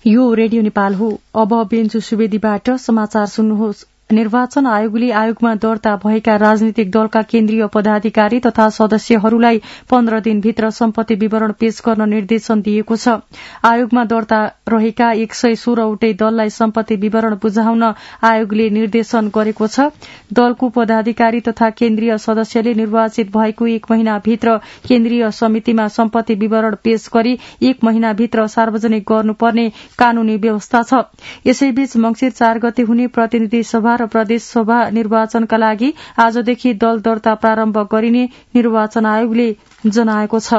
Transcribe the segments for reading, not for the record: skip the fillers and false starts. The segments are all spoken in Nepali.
यो रेडियो नेपाल हो। अब बेन्जु सुवेदीबाट समाचार सुन्नुहोस्। निर्वाचन आयोगले आयोगमा दर्ता भएका राजनीतिक दलका केन्द्रीय पदाधिकारी तथा सदस्यहरूलाई 15 दिनभित्र सम्पत्ति विवरण पेश गर्न निर्देशन दिएको छ। आयोगमा दर्ता रहेका 116 वटै दललाई सम्पत्ति विवरण बुझाउन आयोगले निर्देशन गरेको छ। दलको पदाधिकारी तथा केन्द्रीय सदस्यले निर्वाचित भएको 1 महिनाभित्र केन्द्रीय समितिमा सम्पत्ति विवरण पेश गरी 1 महिनाभित्र सार्वजनिक गर्नुपर्ने कानूनी व्यवस्था छ। यसैबीच मंसिर 4 गते हुने प्रतिनिधि सभा र प्रदेश सभा निर्वाचनका लागि आजदेखि दल दर्ता प्रारम्भ गरिने निर्वाचन आयोगले जनाएको छ।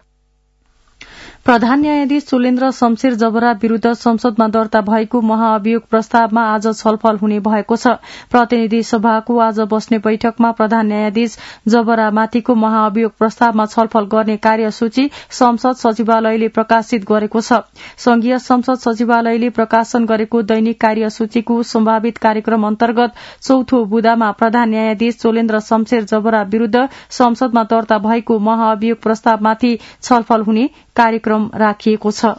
प्रधान न्यायाधीश चोलेन्द्र शमशेर जबरा विरूद्ध संसदमा दर्ता भएको महाअभियोग प्रस्तावमा आज छलफल हुने भएको छ। प्रतिनिधि सभाको आज बस्ने बैठकमा प्रधान न्यायाधीश जबरामाथिको महाअभियोग प्रस्तावमा छलफल गर्ने कार्यसूची संसद सचिवालयले प्रकाशित गरेको छ। संघीय संसद सचिवालयले प्रकाशन गरेको दैनिक कार्यसूचीको सम्भावित कार्यक्रम अन्तर्गत चौथो बुधामा प्रधान न्यायाधीश चोलेन्द्र शमशेर जबरा विरूद्ध संसदमा दर्ता भएको महाअभियोग प्रस्तावमाथि छलफल हुने कार्यक्रम राखिएको छ।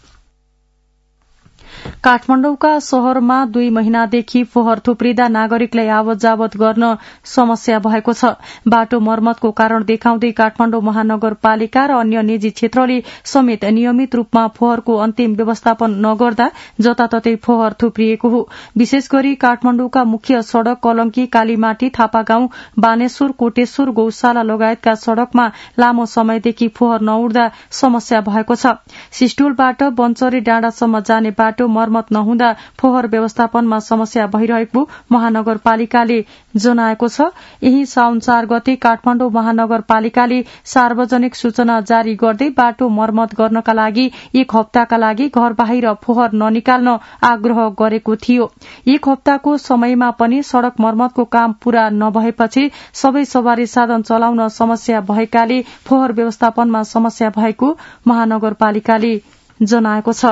काठमाडौँका शहरमा 2 महिनादेखि फोहोर थुप्रिँदा नागरिकलाई आवत जावत गर्न समस्या भएको छ। बाटो मर्मतको कारण देखाउँदै काठमाडौँ महानगरपालिका र अन्य निजी क्षेत्रले समेत नियमित रूपमा फोहोरको अन्तिम व्यवस्थापन नगर्दा जताततै फोहोर थुप्रिएको हो। विशेष गरी काठमाडौँका मुख्य सड़क कलंकी, कालीमाटी, थापागाउँ, बानेश्वर, कोटेश्वर, गौशाला लगायतका सड़कमा लामो समयदेखि फोहोर नउड्दा समस्या भएको छ। सिस्टोलबाट बन्चरी डाँडासम्म जाने बाटो मर्मत नहुँदा फोहोर व्यवस्थापनमा समस्या भइरहेको महानगरपालिकाले जनाएको छ। यही साउन 4 गते काठमाडौँ महानगरपालिकाले सार्वजनिक सूचना जारी गर्दै बाटो मर्मत गर्नका लागि 1 हप्ताका लागि घर बाहिर फोहोर ननिकाल्न आग्रह गरेको थियो। 1 हप्ताको समयमा पनि सड़क मर्मतको काम पूरा नभएपछि सबै सवारी साधन चलाउन समस्या भएकाले फोहोर व्यवस्थापनमा समस्या भएको महानगरपालिकाले जनाएको छ।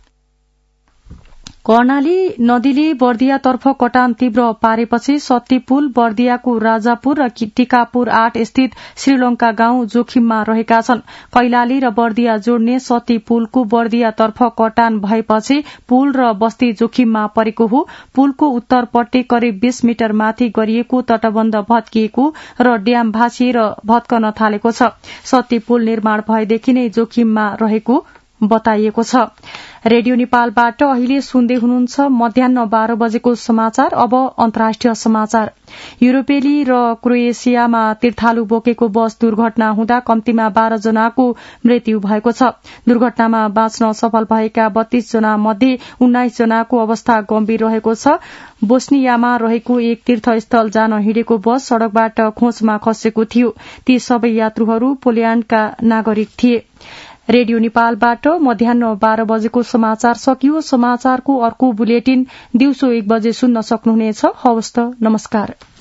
कर्णाली नदीले बर्दियातर्फ कटान तीव्र पारेपछि सत्ती पुल, बर्दियाको राजापुर र टिकापुर 8 स्थित श्रीलंका गाउँ जोखिममा रहेका छन्। कैलाली र बर्दिया जोड्ने सत्ती पुलको बर्दियातर्फ कटान भएपछि पुल र बस्ती जोखिममा परेको हो। पुलको उत्तरपट्टि करिब 20 मिटर माथि गरिएको तटबन्ध भत्किएको र ड्याम भाँचिएर भत्कन थालेको छ। सत्ती पुल निर्माण भएदेखि नै जोखिममा रहेको बताइएको छ। रेडियो नेपालबाट अहिले सुन्दै हुनुहुन्छ मध्याह्न 12 बजेको समाचार। अब अन्तर्राष्ट्रिय समाचार। युरोपेली र क्रोएसियामा तीर्थालु बोकेको बस दुर्घटना हुँदा कम्तीमा 12 जनाको मृत्यु भएको छ। दुर्घटनामा बाँच्न सफल भएका 32 जना मध्ये 19 जनाको अवस्था गम्भीर रहेको छ। बोस्नियामा रहेको एक तीर्थस्थल जान हिँडेको बस सड़कबाट खोचमा खसेको थियो। ती सबै यात्रुहरू पोल्याण्डका नागरिक थिए। रेडियो नेपालबाट मध्याह्न 12 बजेको समाचार सकियो। समाचारको अर्को बुलेटिन दिउँसो 1 बजे सुन्न सक्नुहुनेछ। हवस् त, नमस्कार।